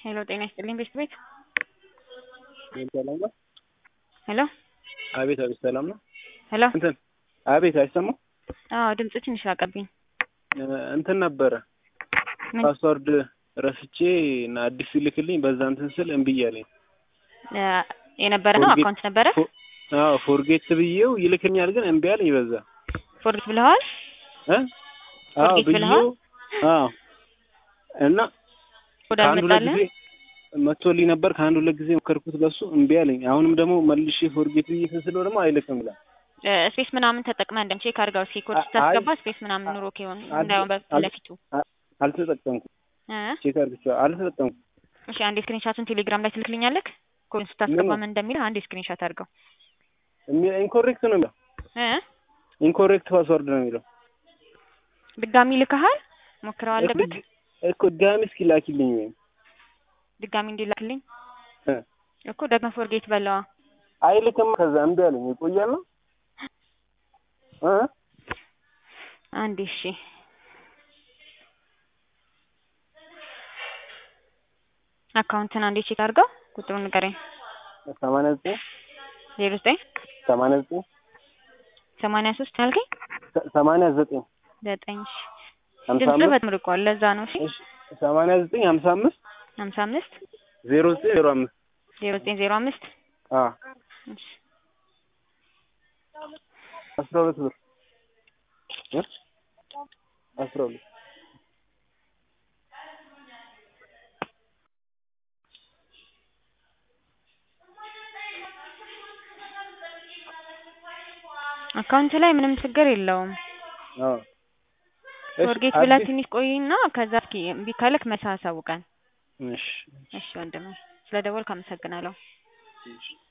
ሄሎ ጤና ይስጥልኝ ቤት ሰላም ነው? ሄሎ አቤት አቤት ሰላም ነው? ሄሎ እንትን አቤት አይሰማም? አዎ ድምጽ ትንሽ ራቀብኝ። እንትን ነበረ ፓስወርድ ረስቼ እና አዲስ ይልክልኝ በዛ እንትን ስል እምቢ አለኝ። የነበረ ነው አካውንት ነበረ? አዎ ፎርጌት ብዬው ይልክኛል ግን እምቢ አለኝ በዛ። ፎርጌት ብለዋል? አዎ ብዬው አዎ እና ከአንድ ሁለት ጊዜ መጥቶልኝ ነበር ከአንድ ሁለት ጊዜ ሞከርኩት በሱ እምቢ አለኝ። አሁንም ደግሞ መልሼ ፎርጌት ብዬ ስለው ደግሞ አይልክም ብላ ስፔስ ምናምን ተጠቅመህ እንደም ቼክ አድርገው እስኪ ኮድ ስታስገባ ስፔስ ምናምን ኑሮ ከሆነ እንዳው በለፊቱ አልተጠቀምኩም። ቼክ አድርጌው አልተጠቀምኩም። እሺ አንዴ ስክሪንሾቱን ቴሌግራም ላይ ትልክልኛለህ? ኮድ ስታስገባ ምን እንደሚል አንዴ ስክሪንሾት አድርገው። ኢንኮሬክት ነው የሚለው ኢንኮሬክት ፓስወርድ ነው የሚለው። ድጋሚ ልከሃል? ሞክረው አለበት እኮ ድጋሚ እስኪ ላኪልኝ ወይ ድጋሚ እንዲላክልኝ እኮ ደግሞ ፎርጌት በለዋ አይልክም። ከዛ እምቢ አለኝ ይቆያል ነው አንዴ እሺ አካውንትን አንዴ ቼክ አድርገው ቁጥሩን ንገረኝ። 89 09 89 83 አልከኝ 89 9 ድምጽ በጣም ርቋል ለዛ ነው። እሺ 89 55 55 0905 0905 እሺ 12 ብር 12 አካውንት ላይ ምንም ችግር የለውም። ፎርጌት ብላ ትንሽ ቆይና ከዛ እስኪ እምቢ ካለክ መሳሳውቀን። እሺ ወንድሜ ስለደወልክ አመሰግናለሁ።